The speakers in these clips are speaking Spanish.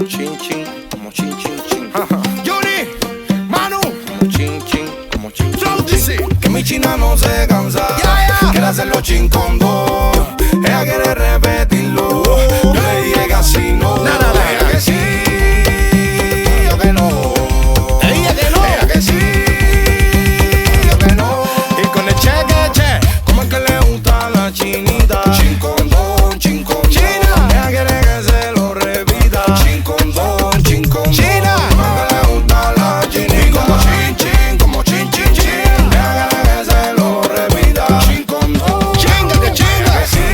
chin chin, como chin chin chin. Johnny, Manu, Como chin chin, como chin Flow chin DC. chin. Que mi china no se cansa, quiere hacerlo chin con dos. Ella quiere repetirlo. Yo le dije que así no. Ella que sí, yo que no. Ella que no. Ella que sí, yo que no. Y con el che. Como es que le gusta la chinita. Chin con dos, chin con dos. China. Ella quiere que se lo repita. Chin con dos, chin con dos. China. Como es que le gusta la chinita. Y como chin chin, como chin chin chin. Ella quiere que se lo repita. Chin con dos. Chinga que chinga. Ella que sí,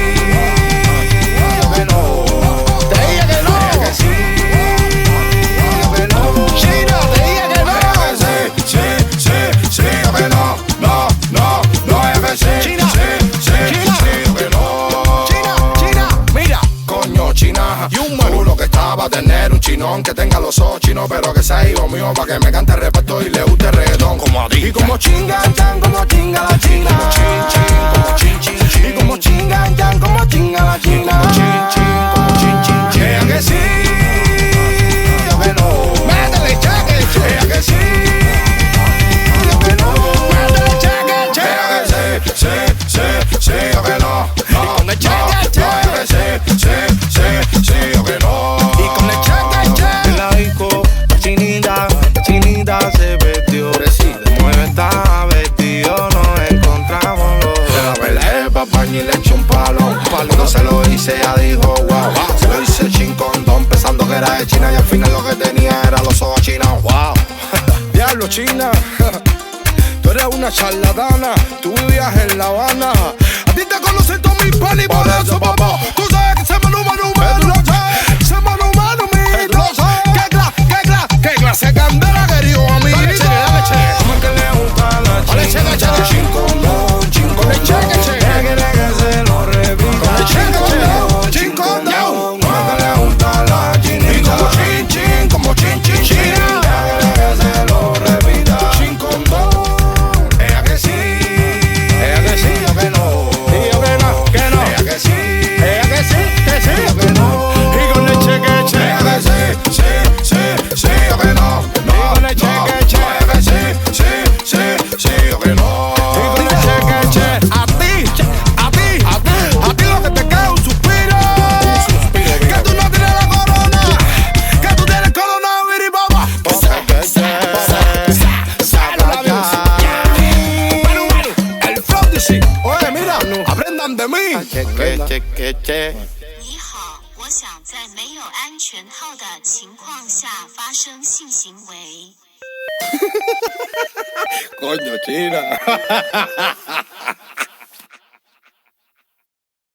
yo que no. Te dije que no. Ella que sí, yo que no. China, te dije que no. Ella que sí, yo que no. No, ella que sí, China. sí, yo que no. China, mira. Coño, China, Y un mano. tú lo que estaba para tener un chinón que tenga los ojos chinos, pero que sea hijo mío para que me cante reparto y le guste el reggaetón. Como a ti. Y como chingan chan, como chinga la china. Como chin chin, como chin chin chin. Y como chingan chan, como chinga la china. Como chin chin, como chin chin chin. Ella que sí, yo que no. Métele cheque. Ella que sí, yo que no. Métele cheque. Ella que sí, yo que no. No, con el cheque, ella que sí, yo que no. Y con el cheque. En la disco, la chinita se perdió. De mueve estaba vestido, nos encontramos los dos. La pelé, papá, y le eché un palo. Cuando se lo hice, ella dijo, wow. Se lo hice chin con dos, pensando que era de China. Y al final lo que tenía era los ojos chinos, wow. Diablo, China. Tú eres una charlatana. Tú vivías en La Habana. A ti te conocen todos mis panis. Por eso, papá. Tú sabes que se manu, tú lo sabes. Se manu, mi, tú lo sabes. ¿Qué clase de candela querido a mí? Dale, cheque. Como es que le gusta la Dale, chinita. cheque. Chin con dos, chin con Dale, cheque, dos. cheque. Ella quiere que se lo repita. Dale, cheque, cheque. Chin con Chin con dos. dos. Como es que le gusta la chinita. Y como chin chin, como chin chin chin. China. Ella quiere que se lo repita. Chin con dos. Ella que sí, yo que no. Y yo que no, que no. Ella que sí, Ella que sí. yo que no. Y con el cheque. Ella que sí, yo que no. Y con el cheque. Ella que sí, yo que no. Y con el cheque. A ti lo que te queda es un suspiro. Que tú no tienes la corona. Que tú tienes coronavirus, papá. El Flow DC. Oye, mira, aprendan de mí. 你好，我想在没有安全套的情况下发生性行为。 Coño, China.